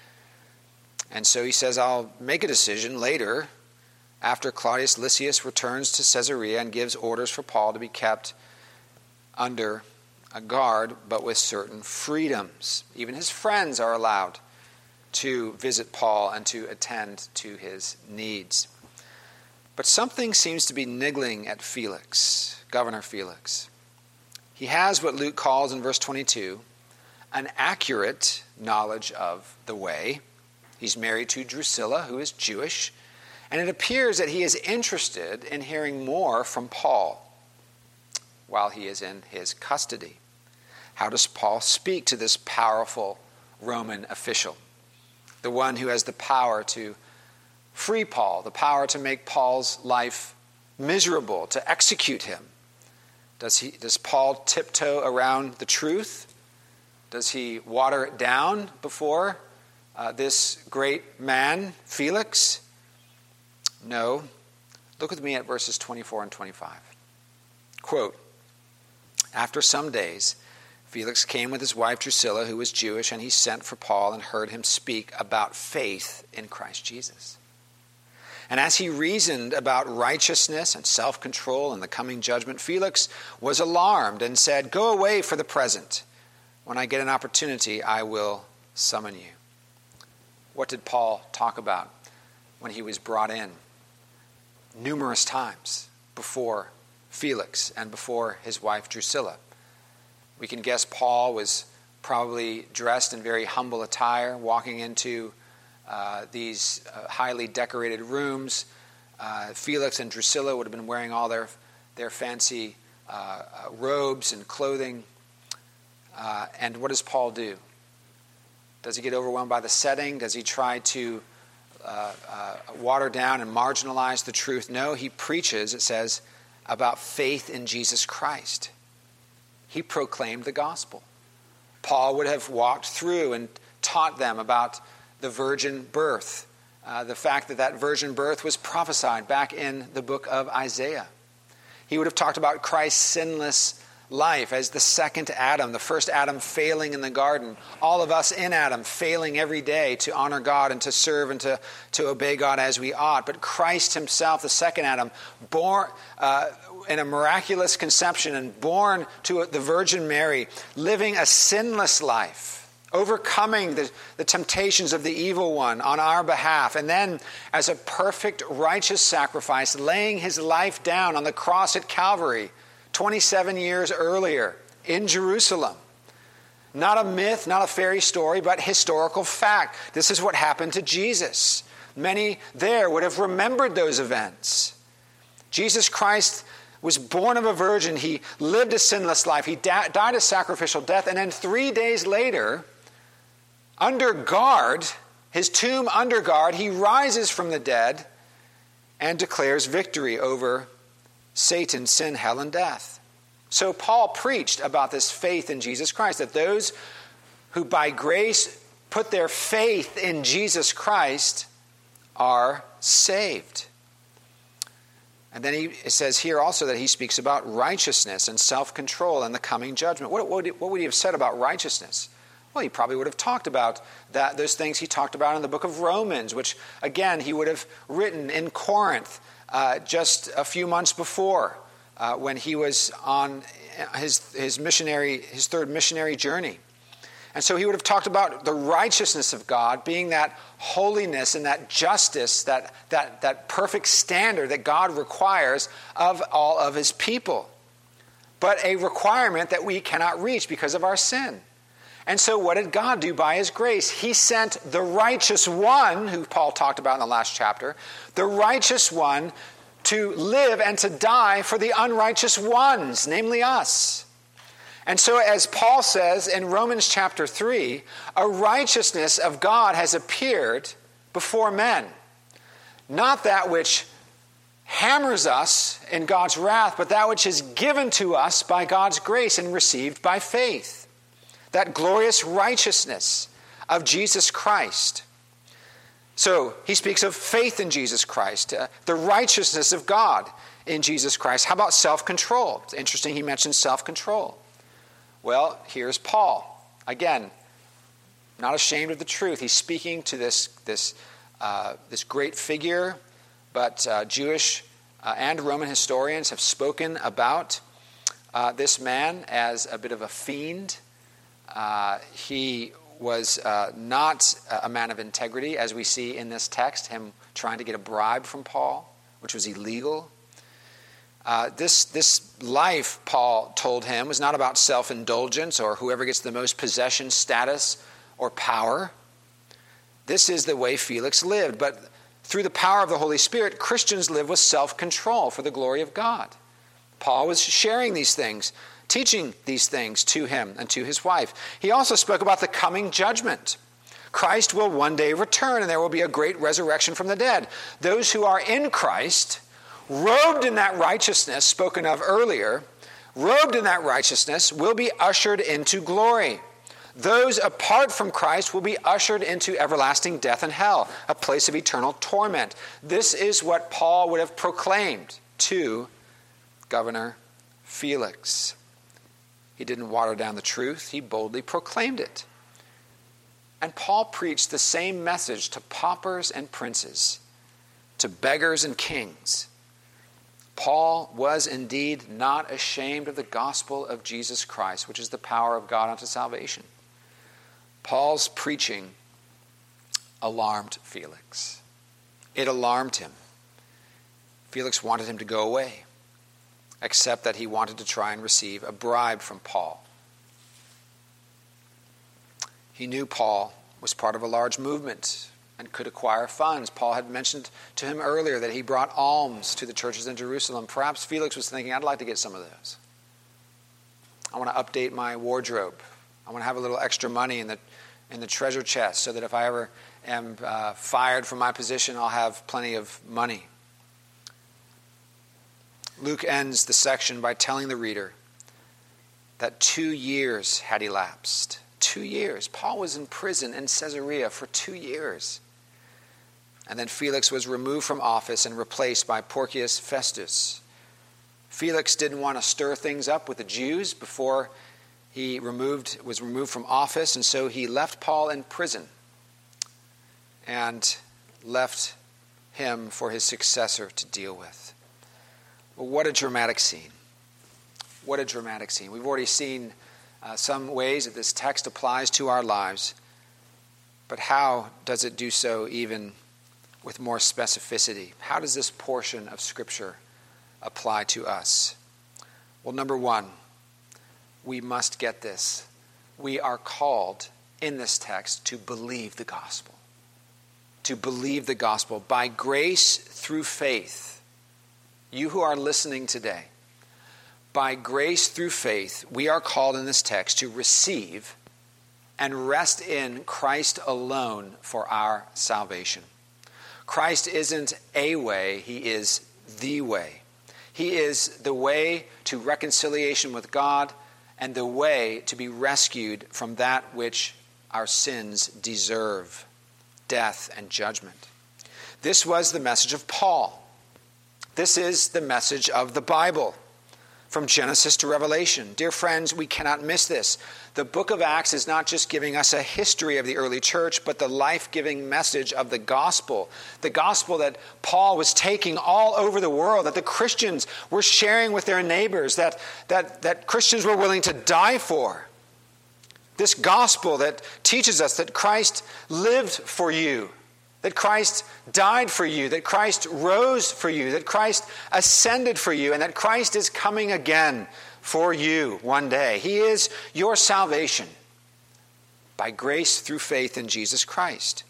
And so he says, I'll make a decision later after Claudius Lysias returns to Caesarea and gives orders for Paul to be kept under a guard, but with certain freedoms. Even his friends are allowed to visit Paul and to attend to his needs. But something seems to be niggling at Felix, Governor Felix. He has what Luke calls in verse twenty-two, an accurate knowledge of the way. He's married to Drusilla, who is Jewish, and it appears that he is interested in hearing more from Paul while he is in his custody. How does Paul speak to this powerful Roman official, the one who has the power to free Paul, the power to make Paul's life miserable, to execute him? Does he? Does Paul tiptoe around the truth? Does he water it down before uh, this great man, Felix? No. Look with me at verses twenty-four and twenty-five. Quote, after some days, Felix came with his wife Drusilla, who was Jewish, and he sent for Paul and heard him speak about faith in Christ Jesus. And as he reasoned about righteousness and self-control and the coming judgment, Felix was alarmed and said, "Go away for the present. When I get an opportunity, I will summon you." What did Paul talk about when he was brought in? Numerous times before Felix and before his wife Drusilla. We can guess Paul was probably dressed in very humble attire, walking into uh, these uh, highly decorated rooms. Uh, Felix and Drusilla would have been wearing all their, their fancy uh, uh, robes and clothing. Uh, and what does Paul do? Does he get overwhelmed by the setting? Does he try to uh, uh, water down and marginalize the truth? No, he preaches, it says, about faith in Jesus Christ. He proclaimed the gospel. Paul would have walked through and taught them about the virgin birth, uh, the fact that that virgin birth was prophesied back in the book of Isaiah. He would have talked about Christ's sinless life as the second Adam, the first Adam failing in the garden, all of us in Adam failing every day to honor God and to serve and to, to obey God as we ought. But Christ himself, the second Adam, born uh, in a miraculous conception and born to the Virgin Mary, living a sinless life, overcoming the, the temptations of the evil one on our behalf, and then as a perfect righteous sacrifice, laying his life down on the cross at Calvary twenty-seven years earlier in Jerusalem. Not a myth, not a fairy story, but historical fact. This is what happened to Jesus. Many there would have remembered those events. Jesus Christ was born of a virgin. He lived a sinless life. He da- died a sacrificial death. And then three days later, under guard, his tomb under guard, he rises from the dead and declares victory over Satan, sin, hell, and death. So Paul preached about this faith in Jesus Christ, that those who by grace put their faith in Jesus Christ are saved. And then he it says here also that he speaks about righteousness and self-control and the coming judgment. What, what, what would he have said about righteousness? Well, he probably would have talked about that, those things he talked about in the book of Romans, which, again, he would have written in Corinth uh, just a few months before uh, when he was on his, his missionary, his third missionary journey. And so he would have talked about the righteousness of God being that holiness and that justice, that, that, that perfect standard that God requires of all of his people, but a requirement that we cannot reach because of our sin. And so what did God do by his grace? He sent the righteous one, who Paul talked about in the last chapter, the righteous one to live and to die for the unrighteous ones, namely us. And so as Paul says in Romans chapter three, a righteousness of God has appeared before men. Not that which hammers us in God's wrath, but that which is given to us by God's grace and received by faith. That glorious righteousness of Jesus Christ. So he speaks of faith in Jesus Christ, uh, the righteousness of God in Jesus Christ. How about self-control? It's interesting he mentions self-control. Well, here's Paul. Again, not ashamed of the truth. He's speaking to this, this, uh, this great figure, but uh, Jewish uh, and Roman historians have spoken about uh, this man as a bit of a fiend. Uh, he was uh, not a man of integrity, as we see in this text, him trying to get a bribe from Paul, which was illegal. Uh, this, this life, Paul told him, was not about self-indulgence or whoever gets the most possession, status, or power. This is the way Felix lived. But through the power of the Holy Spirit, Christians live with self-control for the glory of God. Paul was sharing these things, teaching these things to him and to his wife. He also spoke about the coming judgment. Christ will one day return, and there will be a great resurrection from the dead. Those who are in Christ, robed in that righteousness spoken of earlier, robed in that righteousness, will be ushered into glory. Those apart from Christ will be ushered into everlasting death and hell, a place of eternal torment. This is what Paul would have proclaimed to Governor Felix. He didn't water down the truth. He boldly proclaimed it. And Paul preached the same message to paupers and princes. to beggars and kings. Paul was indeed not ashamed of the gospel of Jesus Christ, which is the power of God unto salvation. Paul's preaching alarmed Felix. It alarmed him. Felix wanted him to go away, except that he wanted to try and receive a bribe from Paul. He knew Paul was part of a large movement and could acquire funds. Paul had mentioned to him earlier that he brought alms to the churches in Jerusalem. Perhaps Felix was thinking, I'd like to get some of those. I want to update my wardrobe. I want to have a little extra money in the in the treasure chest so that if I ever am uh, fired from my position, I'll have plenty of money. Luke ends the section by telling the reader that two years had elapsed. Two years. Paul was in prison in Caesarea for two years. And then Felix was removed from office and replaced by Porcius Festus. Felix didn't want to stir things up with the Jews before he removed was removed from office, and so he left Paul in prison and left him for his successor to deal with. Well, what a dramatic scene. What a dramatic scene. We've already seen uh, some ways that this text applies to our lives, but how does it do so even with more specificity? How does this portion of Scripture apply to us? Well, number one, we must get this. We are called in this text to believe the gospel. To believe the gospel by grace through faith. You who are listening today, by grace through faith, we are called in this text to receive and rest in Christ alone for our salvation. Christ isn't a way, he is the way. He is the way to reconciliation with God and the way to be rescued from that which our sins deserve, death and judgment. This was the message of Paul. This is the message of the Bible, from Genesis to Revelation. Dear friends, we cannot miss this. The book of Acts is not just giving us a history of the early church, but the life-giving message of the gospel. The gospel that Paul was taking all over the world, that the Christians were sharing with their neighbors, that, that, that Christians were willing to die for. This gospel that teaches us that Christ lived for you, that Christ died for you, that Christ rose for you, that Christ ascended for you, and that Christ is coming again for you one day. He is your salvation by grace through faith in Jesus Christ.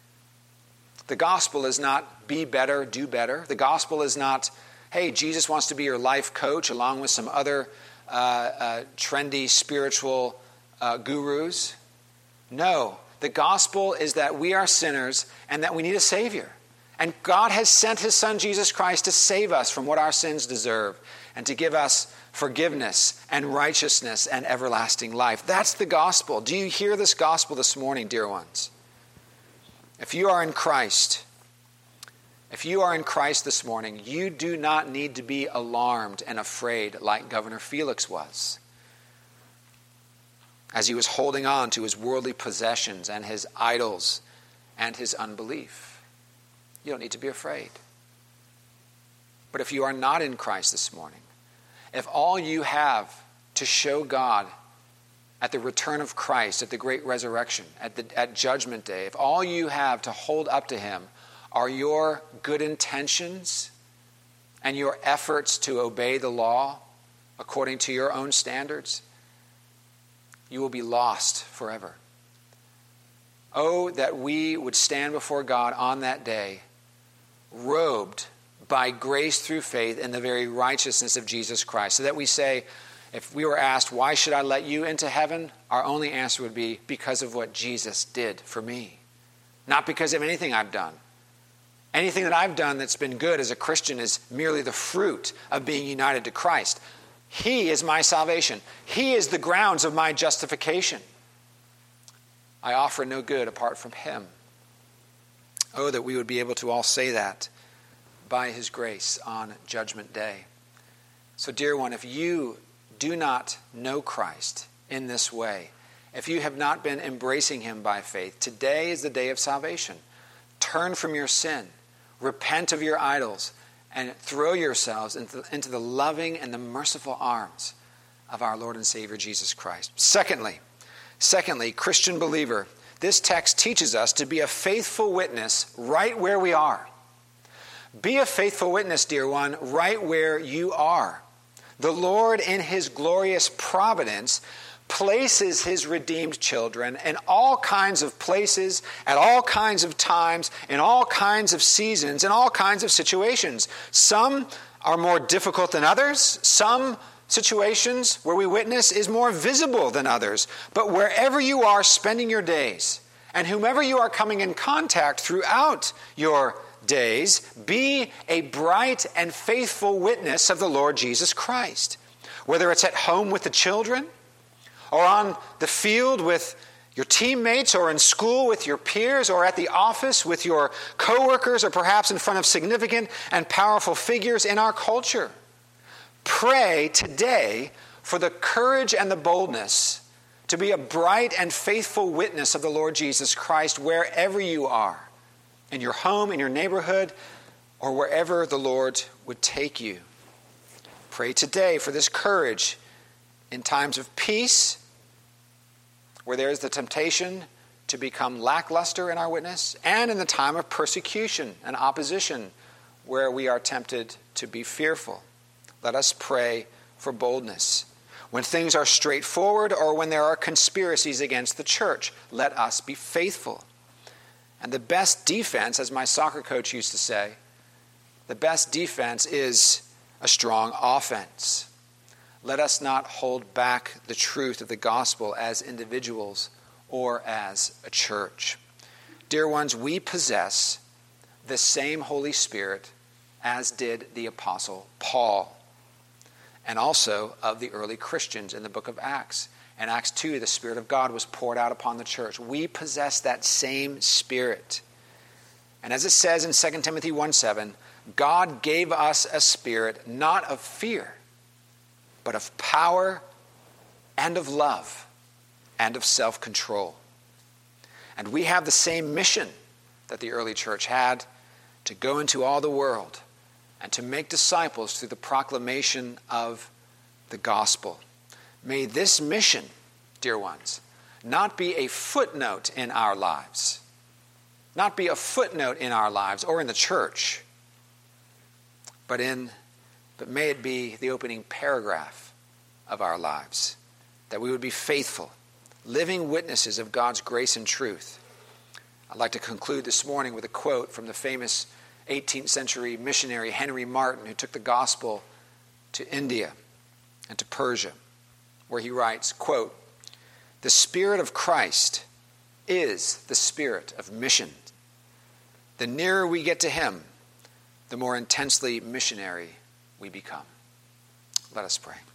The gospel is not be better, do better. The gospel is not, hey, Jesus wants to be your life coach along with some other uh, uh, trendy spiritual uh, gurus. No. The gospel is that we are sinners and that we need a Savior. And God has sent His Son, Jesus Christ, to save us from what our sins deserve and to give us forgiveness and righteousness and everlasting life. That's the gospel. Do you hear this gospel this morning, dear ones? If you are in Christ, if you are in Christ this morning, you do not need to be alarmed and afraid like Governor Felix was, as he was holding on to his worldly possessions and his idols and his unbelief. You don't need to be afraid. But if you are not in Christ this morning, if all you have to show God at the return of Christ, at the great resurrection, at, the, at Judgment Day, if all you have to hold up to Him are your good intentions and your efforts to obey the law according to your own standards, you will be lost forever. Oh, that we would stand before God on that day, robed by grace through faith in the very righteousness of Jesus Christ. So that we say, if we were asked, why should I let you into heaven? Our only answer would be, because of what Jesus did for me. Not because of anything I've done. Anything that I've done that's been good as a Christian is merely the fruit of being united to Christ. He is my salvation. He is the grounds of my justification. I offer no good apart from Him. Oh, that we would be able to all say that by His grace on Judgment Day. So, dear one, if you do not know Christ in this way, if you have not been embracing Him by faith, today is the day of salvation. Turn from your sin. repent of your idols, and throw yourselves into, into the loving and the merciful arms of our Lord and Savior Jesus Christ. Secondly, secondly, Christian believer, this text teaches us to be a faithful witness right where we are. Be a faithful witness, dear one, right where you are. The Lord, in his glorious providence, places his redeemed children in all kinds of places, at all kinds of times, in all kinds of seasons, in all kinds of situations. Some are more difficult than others. Some situations where we witness is more visible than others. But wherever you are spending your days, and whomever you are coming in contact throughout your days, be a bright and faithful witness of the Lord Jesus Christ. Whether it's at home with the children, or on the field with your teammates, or in school with your peers, or at the office with your coworkers, or perhaps in front of significant and powerful figures in our culture. Pray today for the courage and the boldness to be a bright and faithful witness of the Lord Jesus Christ wherever you are, in your home, in your neighborhood, or wherever the Lord would take you. Pray today for this courage in times of peace, where there is the temptation to become lackluster in our witness, and in the time of persecution and opposition, where we are tempted to be fearful. Let us pray for boldness. When things are straightforward, or when there are conspiracies against the church, let us be faithful. And the best defense, as my soccer coach used to say, the best defense is a strong offense. Let us not hold back the truth of the gospel as individuals or as a church. Dear ones, we possess the same Holy Spirit as did the Apostle Paul, and also of the early Christians in the book of Acts. In Acts two, the Spirit of God was poured out upon the church. We possess that same Spirit. And as it says in Second Timothy one seven, God gave us a spirit not of fear, but of power and of love and of self-control. And we have the same mission that the early church had, to go into all the world and to make disciples through the proclamation of the gospel. May this mission, dear ones, not be a footnote in our lives, not be a footnote in our lives or in the church, but in, but may it be the opening paragraph of our lives, that we would be faithful, living witnesses of God's grace and truth. I'd like to conclude this morning with a quote from the famous eighteenth century missionary Henry Martyn, who took the gospel to India and to Persia, where he writes, quote, "The Spirit of Christ is the spirit of mission. The nearer we get to him, the more intensely missionary we become." Let us pray.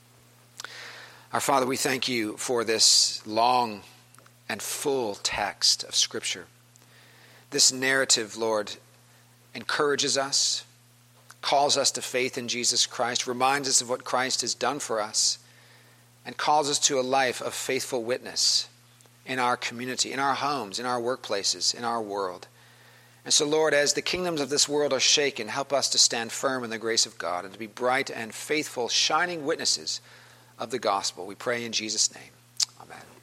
Our Father, we thank you for this long and full text of Scripture. This narrative, Lord, encourages us, calls us to faith in Jesus Christ, reminds us of what Christ has done for us, and calls us to a life of faithful witness in our community, in our homes, in our workplaces, in our world. And so, Lord, as the kingdoms of this world are shaken, help us to stand firm in the grace of God and to be bright and faithful, shining witnesses of the gospel. We pray in Jesus' name.